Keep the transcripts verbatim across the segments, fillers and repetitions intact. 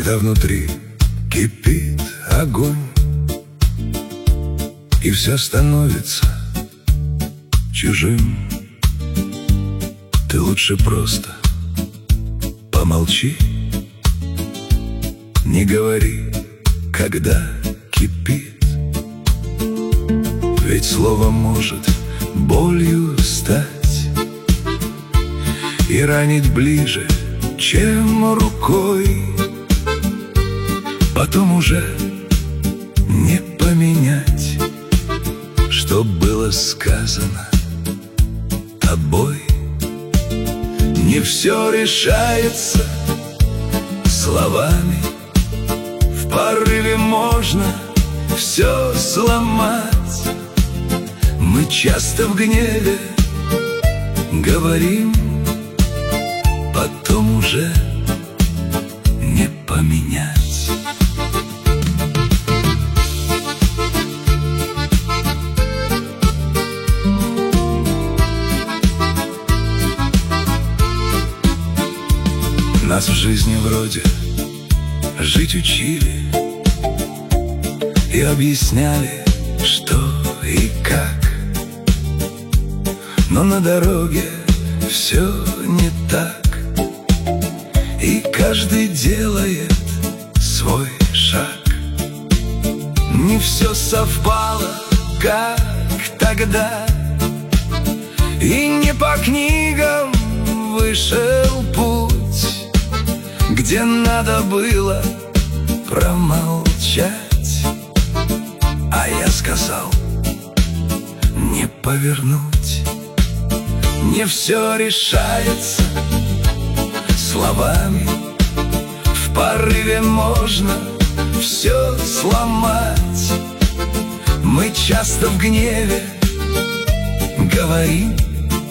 Когда внутри кипит огонь и все становится чужим, ты лучше просто помолчи, не говори, когда кипит. Ведь слово может болью стать и ранить ближе, чем рукой. Потом уже не поменять, что было сказано тобой. Не все решается словами, в порыве можно все сломать. Мы часто в гневе говорим, потом уже не поменять. Нас в жизни вроде жить учили и объясняли, что и как. Но на дороге все не так, и каждый делает свой шаг. Не все совпало, как тогда, и не по книгам вышел путь, где надо было промолчать. А я сказал не повернуть. Не все решается словами, в порыве можно все сломать. Мы часто в гневе говорим,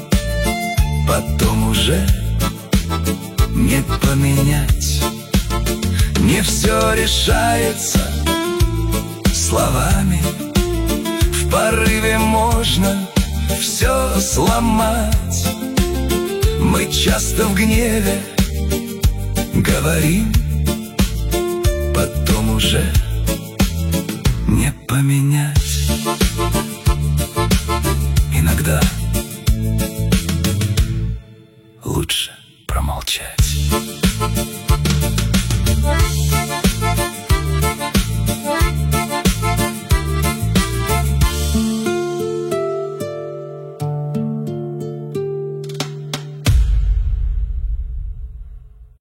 потом уже не поменять. Не все решается словами, в порыве можно все сломать. Мы часто в гневе говорим, потом уже не поменять. Иногда лучше промолчать.